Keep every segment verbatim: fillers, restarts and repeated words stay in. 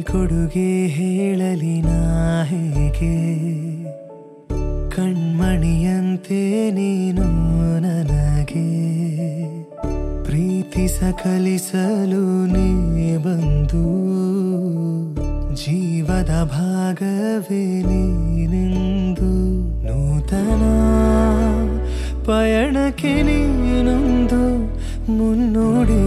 ಕೊಡುಗೆ ಹೇಳಲಿ ನಾ ಹೇಗೆ ಕಣ್ಮಣಿಯಂತೆ ನೀನು ನನಗೆ ಪ್ರೀತಿಸ ಕಲಿಸಲು ನೀ ಬಂದು ಜೀವದ ಭಾಗವೇ ನೀನೆಂದು ನೂತನ ಪಯಣಕ್ಕೆ ನೀನೊಂದು ಮುನ್ನುಡಿ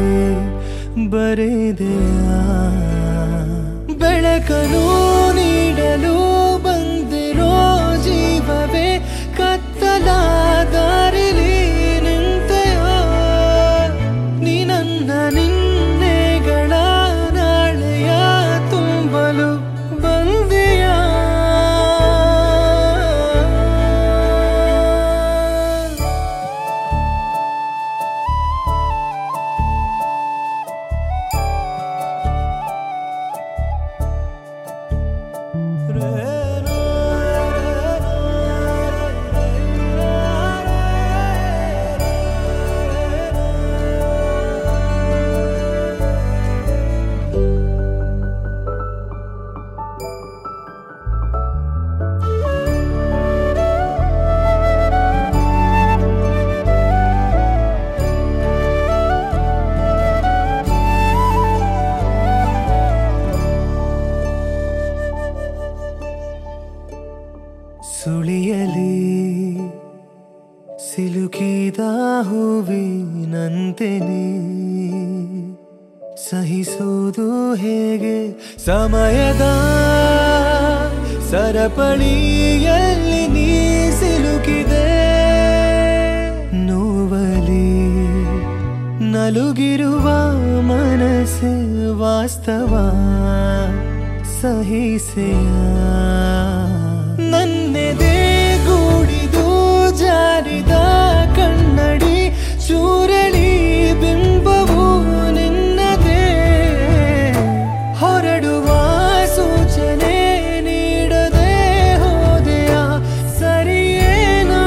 ಬರೆದೆಯಾ ಬೆಳಕನ್ನು ನೀಡಲು ಬಂದಿರೋ ಜೀವವೇ ಕತ್ತಲ ದಾರಿಲಿ ನಿಂತೆಯೋ ನೀ ನನ್ನ ನಿನ್ನೆಗಳ ನಾಳೆಯ ತುಂಬಲು ಬಂದೆಯಾ ಸುಳಿಯಲಿ ಸಿಲುಕಿದ ಹೂವಿನಂತೆಯೇ ಸಹಿಸುವುದು ಹೇಗೆ ಸಮಯದ ಸರಪಳಿಯಲ್ಲಿ ನೀ ಸಿಲುಕಿದೆ ನೋವಲಿ ನಲುಗಿರುವ ಮನಸ್ಸೆ ವಾಸ್ತವ ಸಹಿಸೆಯ ನನ್ನೆದೆ ಗೂಡಿದು ಜಾರಿದ ಕನ್ನಡಿ ಚೂರಳಿ ಬಿಂಬವು ನಿನ್ನದೇ ಹೊರಡುವ ಸೂಚನೆ ನೀಡದೆ ಹೋದೆಯ ಸರಿಯೇನಾ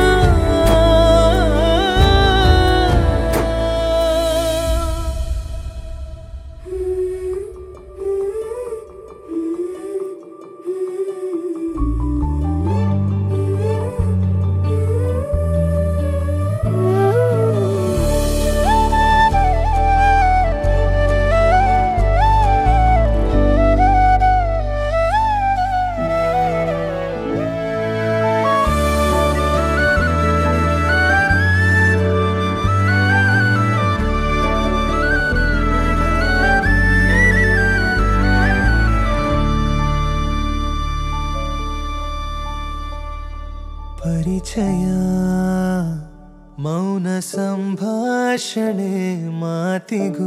ಪರಿಚಯ ಮೌನ ಸಂಭಾಷಣೆ ಮಾತಿಗೂ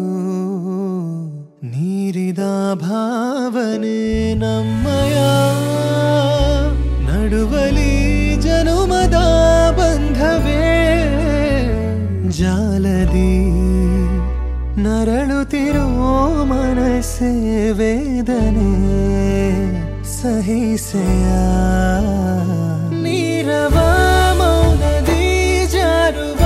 ನೀರಿದ ಭಾವನೆ ನಮ್ಮಯ ನಡುವಲಿ ಜನುಮದ ಬಂಧವೇ ಜಾಲದಿ ನರಳುತ್ತಿರೋ ಮನಸ್ಸೆ ವೇದನೆ ಸಹಿಸೆಯ ನೀರವ ಮೌನದಿ ಜಾರುವ